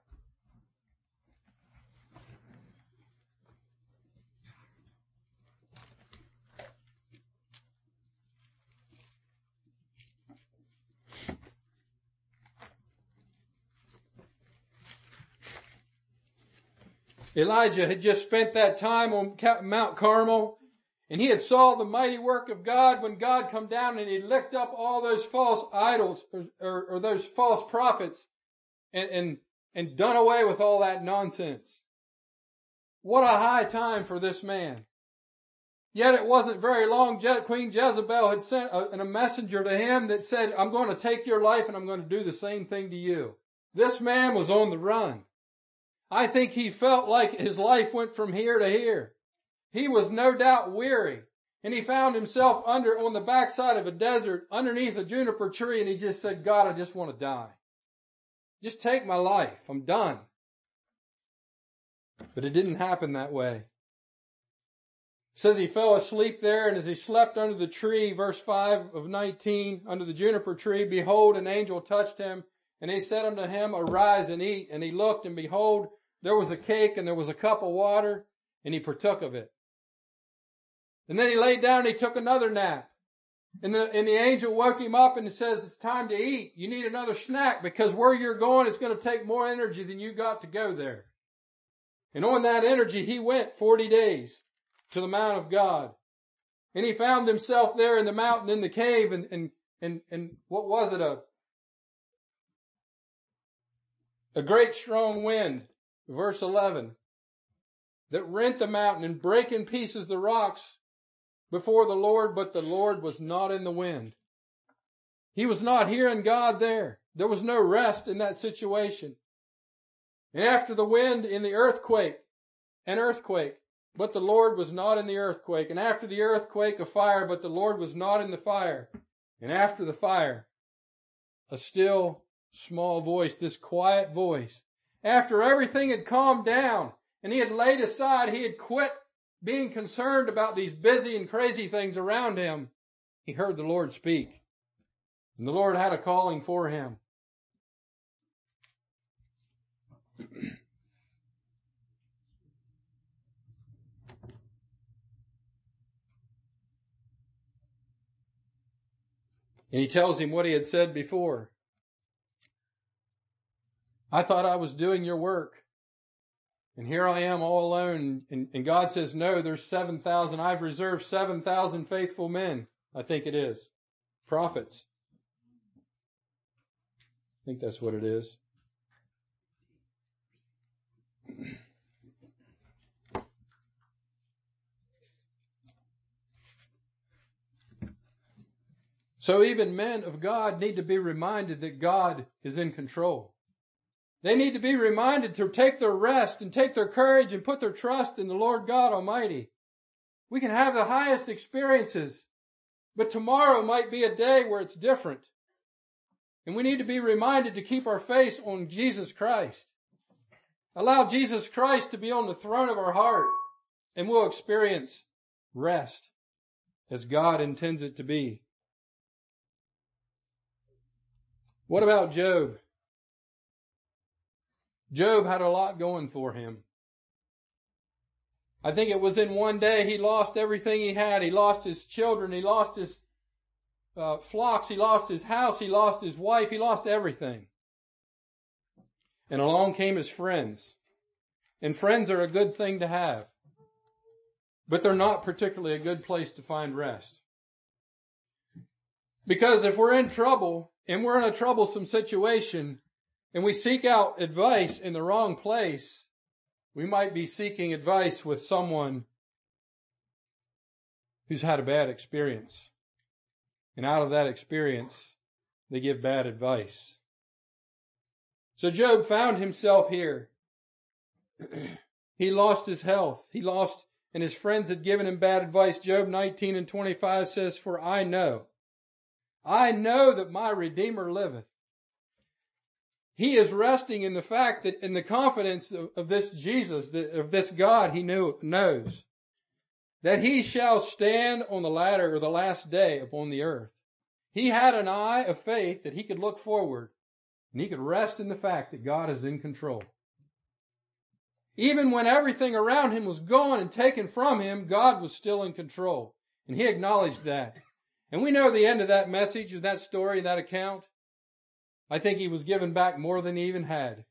Elijah had just spent that time on Mount Carmel, and he had saw the mighty work of God when God come down and he licked up all those false idols or, or, or those false prophets and, and, and done away with all that nonsense. What a high time for this man. Yet it wasn't very long. Je- Queen Jezebel had sent a, a messenger to him that said, I'm going to take your life and I'm going to do the same thing to you. This man was on the run. I think he felt like his life went from here to here. He was no doubt weary, and he found himself under, on the backside of a desert, underneath a juniper tree, and he just said, God, I just want to die. Just take my life. I'm done. But it didn't happen that way. It says he fell asleep there, and as he slept under the tree, verse five of nineteen, under the juniper tree, behold, an angel touched him, and he said unto him, arise and eat. And he looked, and behold, there was a cake and there was a cup of water, and he partook of it. And then he laid down and he took another nap. And the, and the angel woke him up and it says, it's time to eat. You need another snack because where you're going is going to take more energy than you got to go there. And on that energy, he went forty days to the Mount of God. And he found himself there in the mountain, in the cave, and, and, and, and what was it? A, a great strong wind, verse eleven, that rent the mountain and brake in pieces the rocks before the Lord, but the Lord was not in the wind. He was not hearing God there. There was no rest in that situation. And after the wind, in the earthquake, an earthquake, but the Lord was not in the earthquake. And after the earthquake, a fire, but the Lord was not in the fire. And after the fire, a still small voice, this quiet voice. After everything had calmed down and he had laid aside, he had quit being concerned about these busy and crazy things around him, he heard the Lord speak. And the Lord had a calling for him. And he tells him what he had said before. I thought I was doing your work. And here I am all alone. And, and God says, no, there's seven thousand. I've reserved seven thousand faithful men. I think it is. Prophets. I think that's what it is. So even men of God need to be reminded that God is in control. They need to be reminded to take their rest and take their courage and put their trust in the Lord God Almighty. We can have the highest experiences, but tomorrow might be a day where it's different. And we need to be reminded to keep our face on Jesus Christ. Allow Jesus Christ to be on the throne of our heart, and we'll experience rest as God intends it to be. What about Job? Job had a lot going for him. I think it was in one day he lost everything he had. He lost his children. He lost his uh, flocks. He lost his house. He lost his wife. He lost everything. And along came his friends. And friends are a good thing to have. But they're not particularly a good place to find rest. Because if we're in trouble and we're in a troublesome situation, and we seek out advice in the wrong place, we might be seeking advice with someone who's had a bad experience. And out of that experience, they give bad advice. So Job found himself here. He lost his health. He lost, and his friends had given him bad advice. Job nineteen and twenty-five says, for I know, I know that my Redeemer liveth. He is resting in the fact that, in the confidence of, of this Jesus, of this God he knew, knows, that he shall stand on the ladder or the last day upon the earth. He had an eye of faith that he could look forward, and he could rest in the fact that God is in control. Even when everything around him was gone and taken from him, God was still in control. And he acknowledged that. And we know the end of that message, of that story, that account. I think he was given back more than he even had.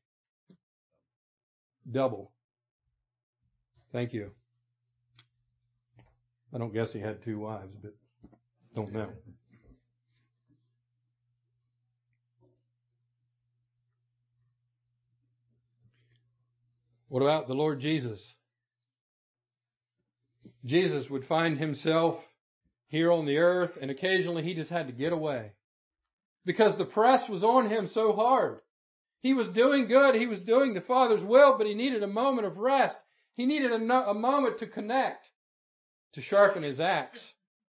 Double. Thank you. I don't guess he had two wives, but don't know. What about the Lord Jesus? Jesus would find himself here on the earth, and occasionally he just had to get away. Because the press was on him so hard. He was doing good. He was doing the Father's will, but he needed a moment of rest. He needed a, no, a moment to connect, to sharpen his axe.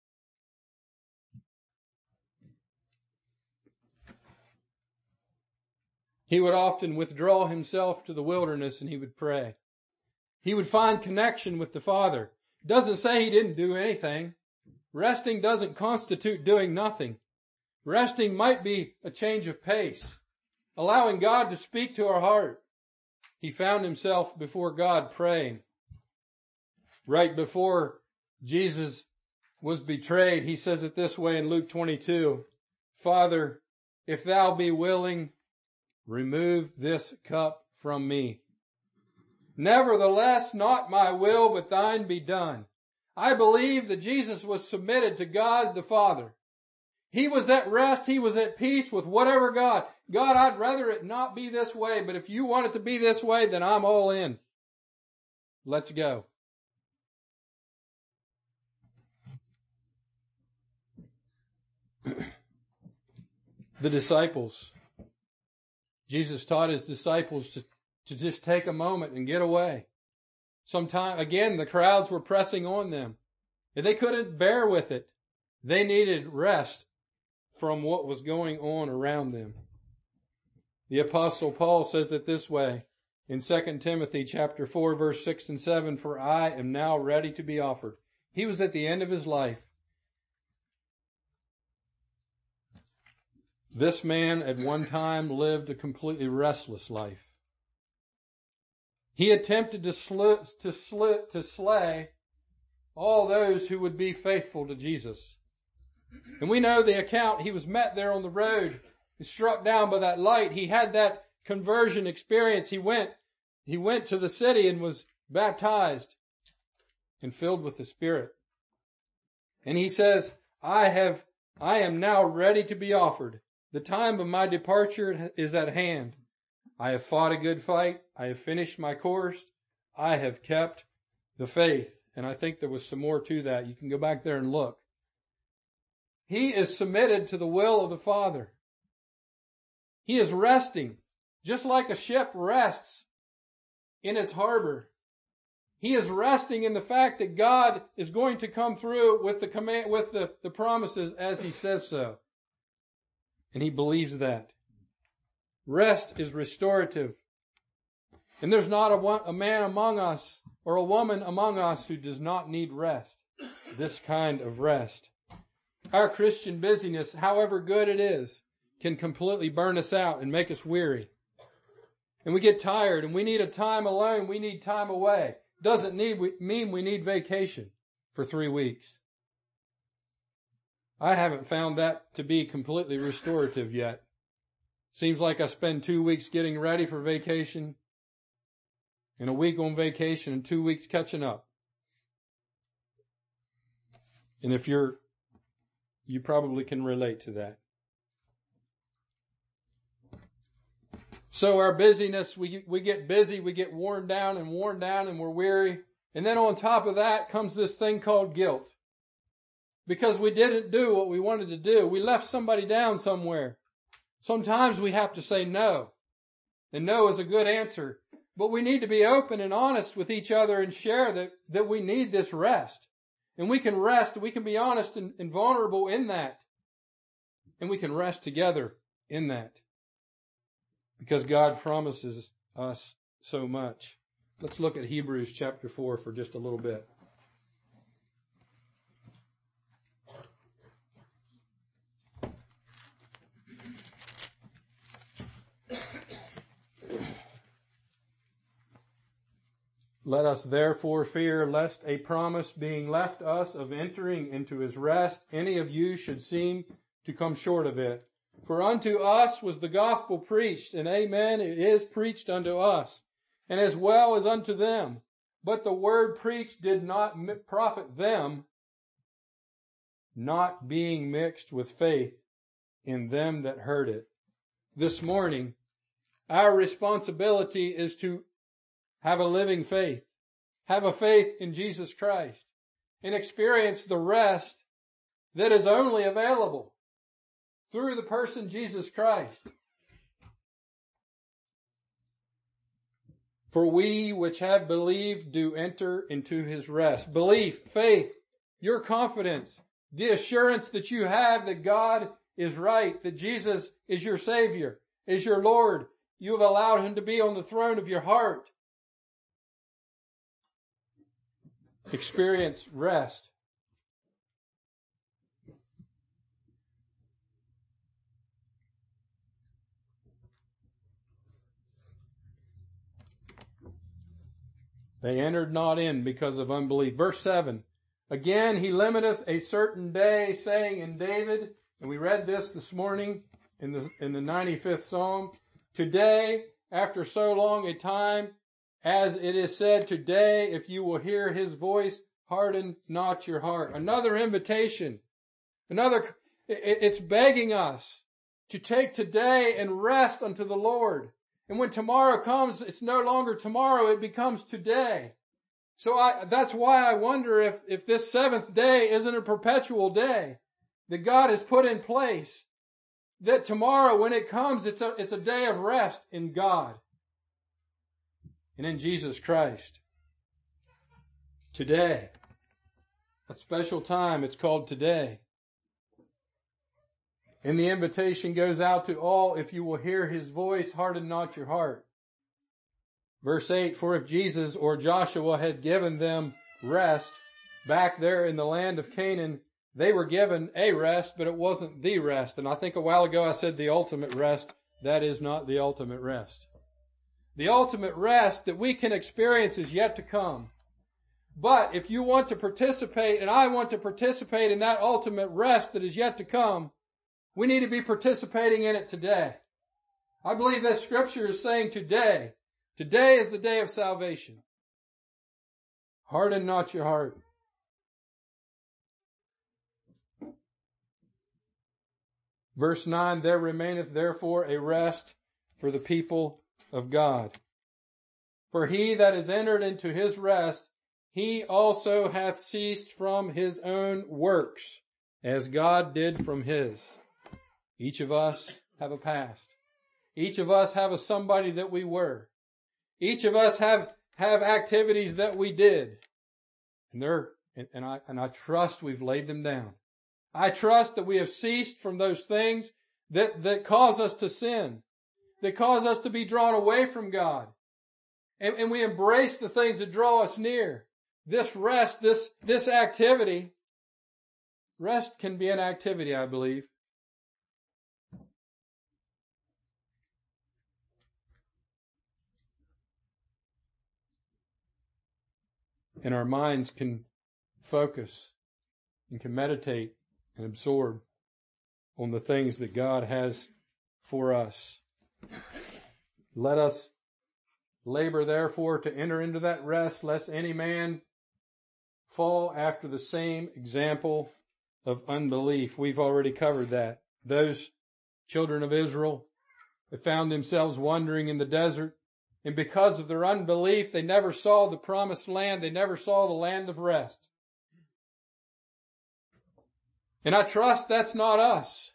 He would often withdraw himself to the wilderness and he would pray. He would find connection with the Father. It doesn't say he didn't do anything. Resting doesn't constitute doing nothing. Resting might be a change of pace, allowing God to speak to our heart. He found himself before God praying. Right before Jesus was betrayed, he says it this way in Luke twenty-two, Father, if thou be willing, remove this cup from me. Nevertheless, not my will, but thine be done. I believe that Jesus was submitted to God the Father. He was at rest. He was at peace with whatever God. God, I'd rather it not be this way, but if you want it to be this way, then I'm all in. Let's go. The disciples. Jesus taught his disciples to, to just take a moment and get away. Sometime, again, the crowds were pressing on them. And they couldn't bear with it. They needed rest from what was going on around them. The Apostle Paul says it this way in Second Timothy chapter four, verse six and seven, for I am now ready to be offered. He was at the end of his life. This man at one time lived a completely restless life. He attempted to, sl- to, sl- to slay all those who would be faithful to Jesus. And we know the account. He was met there on the road. He struck down by that light. He had that conversion experience. He went, he went to the city and was baptized and filled with the Spirit. And he says, I have, I am now ready to be offered. The time of my departure is at hand. I have fought a good fight. I have finished my course. I have kept the faith. And I think there was some more to that. You can go back there and look. He is submitted to the will of the Father. He is resting, just like a ship rests in its harbor. He is resting in the fact that God is going to come through with the command, with the, the promises as He says so. And he believes that. Rest is restorative. And there's not a, one, a man among us or a woman among us who does not need rest. This kind of rest. Our Christian busyness, however good it is, can completely burn us out and make us weary. And we get tired and we need a time alone. We need time away. Doesn't need, mean we need vacation for three weeks. I haven't found that to be completely restorative yet. Seems like I spend two weeks getting ready for vacation and a week on vacation and two weeks catching up. And if you're, you probably can relate to that. So our busyness, we, we get busy, we get worn down and worn down and we're weary. And then on top of that comes this thing called guilt. Because we didn't do what we wanted to do. We left somebody down somewhere. Sometimes we have to say no. And no is a good answer. But we need to be open and honest with each other and share that, that we need this rest. And we can rest, we can be honest and, and vulnerable in that. And we can rest together in that. Because God promises us so much. Let's look at Hebrews chapter four for just a little bit. Let us therefore fear lest a promise being left us of entering into his rest, any of you should seem to come short of it. For unto us was the gospel preached, and amen, it is preached unto us, and as well as unto them. But the word preached did not profit them, not being mixed with faith in them that heard it. This morning, our responsibility is to have a living faith, have a faith in Jesus Christ, and experience the rest that is only available through the person Jesus Christ. For we which have believed do enter into his rest. Belief, faith, your confidence, the assurance that you have that God is right, that Jesus is your Savior, is your Lord. You have allowed him to be on the throne of your heart. Experience rest. They entered not in because of unbelief. Verse seven, Again, he limiteth a certain day, saying in David, and we read this this morning in the, in the ninety-fifth Psalm, today, after so long a time, as it is said, today, if you will hear his voice, harden not your heart. Another invitation. Another, it's begging us to take today and rest unto the Lord. And when tomorrow comes, it's no longer tomorrow, it becomes today. So I, that's why I wonder if, if this seventh day isn't a perpetual day that God has put in place. That tomorrow, when it comes, it's a, it's a day of rest in God and in Jesus Christ. Today. A special time, it's called today. And the invitation goes out to all, if you will hear his voice, harden not your heart. Verse eight, for if Jesus or Joshua had given them rest back there in the land of Canaan, they were given a rest, but it wasn't the rest. And I think a while ago I said the ultimate rest. That is not the ultimate rest. The ultimate rest that we can experience is yet to come. But if you want to participate, and I want to participate in that ultimate rest that is yet to come, we need to be participating in it today. I believe this scripture is saying today. Today is the day of salvation. Harden not your heart. Verse nine, there remaineth therefore a rest for the people of God. For he that is entered into his rest, he also hath ceased from his own works, as God did from his. Each of us have a past. Each of us have a somebody that we were. Each of us have, have activities that we did. And they're, and, and I, and I trust we've laid them down. I trust that we have ceased from those things that, that cause us to sin, that cause us to be drawn away from God. And, and we embrace the things that draw us near. This rest, this, this activity, rest can be an activity, I believe. And our minds can focus and can meditate and absorb on the things that God has for us. Let us labor therefore to enter into that rest, lest any man fall after the same example of unbelief. We've already covered that. Those children of Israel, they found themselves wandering in the desert. And because of their unbelief, they never saw the promised land. They never saw the land of rest. And I trust that's not us.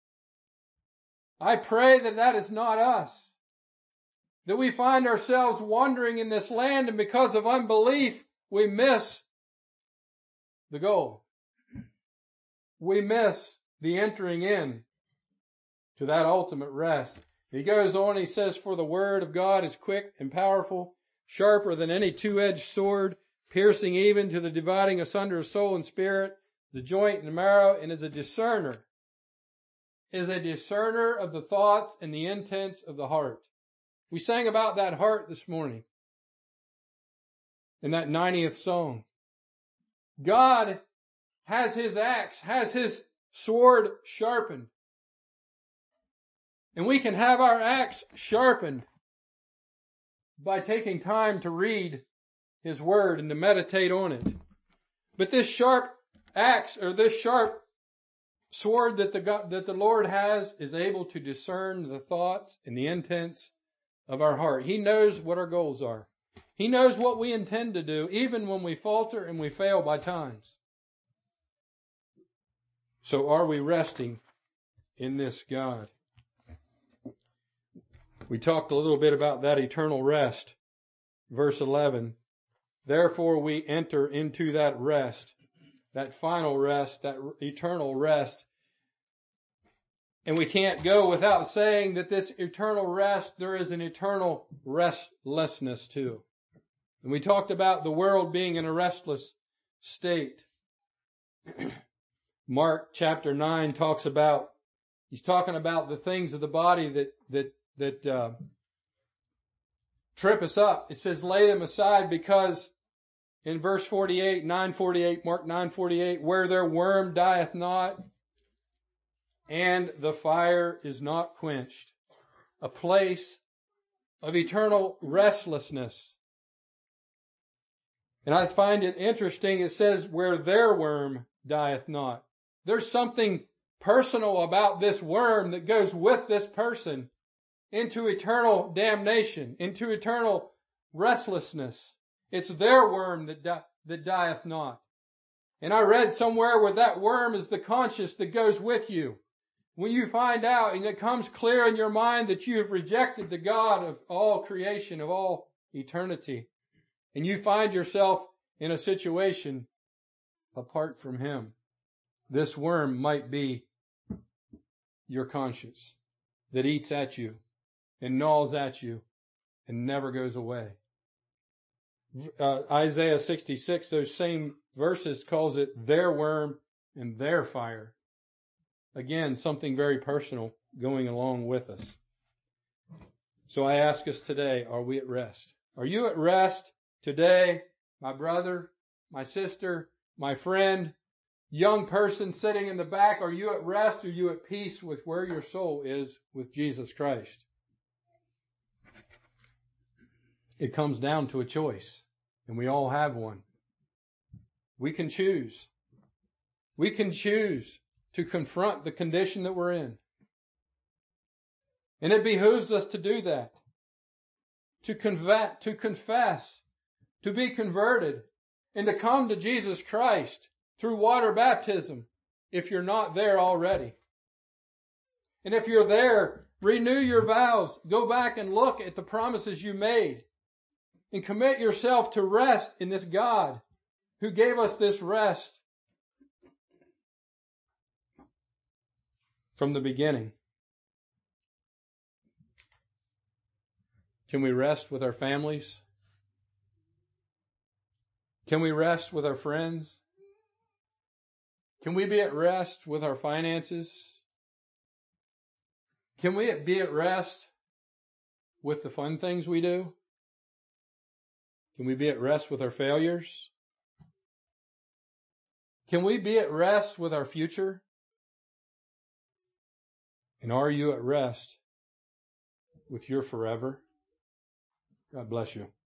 I pray that that is not us. That we find ourselves wandering in this land, and because of unbelief, we miss the goal. We miss the entering in to that ultimate rest. He goes on, he says, for the word of God is quick and powerful, sharper than any two-edged sword, piercing even to the dividing asunder of soul and spirit, the joint and marrow, and is a discerner, is a discerner of the thoughts and the intents of the heart. We sang about that heart this morning in that ninetieth song. God has his axe, has his sword sharpened. And we can have our axe sharpened by taking time to read his word and to meditate on it. But this sharp axe, or this sharp sword that the God, that the Lord has, is able to discern the thoughts and the intents of our heart. He knows what our goals are. He knows what we intend to do, even when we falter and we fail by times. So are we resting in this God? We talked a little bit about that eternal rest. Verse eleven, therefore we enter into that rest, that final rest, that eternal rest. And we can't go without saying that this eternal rest, there is an eternal restlessness too. And we talked about the world being in a restless state. Mark chapter nine talks about, he's talking about the things of the body that, that, that, uh, trip us up. It says, lay them aside because in verse forty-eight, nine forty-eight, Mark nine forty-eight, where their worm dieth not, and the fire is not quenched. A place of eternal restlessness. And I find it interesting, it says, where their worm dieth not. There's something personal about this worm that goes with this person into eternal damnation, into eternal restlessness. It's their worm that, di- that dieth not. And I read somewhere where that worm is the conscience that goes with you. When you find out and it comes clear in your mind that you have rejected the God of all creation, of all eternity, and you find yourself in a situation apart from Him, this worm might be your conscience that eats at you and gnaws at you and never goes away. Uh, Isaiah sixty-six, those same verses, calls it their worm and their fire. Again, something very personal going along with us. So I ask us today, are we at rest? Are you at rest today, my brother, my sister, my friend, young person sitting in the back? Are you at rest? Are you at peace with where your soul is with Jesus Christ? It comes down to a choice, and we all have one. We can choose. We can choose to confront the condition that we're in. And it behooves us to do that. To convert, to confess, to be converted, and to come to Jesus Christ through water baptism if you're not there already. And if you're there, renew your vows. Go back and look at the promises you made. And commit yourself to rest in this God who gave us this rest from the beginning. Can we rest with our families? Can we rest with our friends? Can we be at rest with our finances? Can we be at rest with the fun things we do? Can we be at rest with our failures? Can we be at rest with our future? And are you at rest with your forever? God bless you.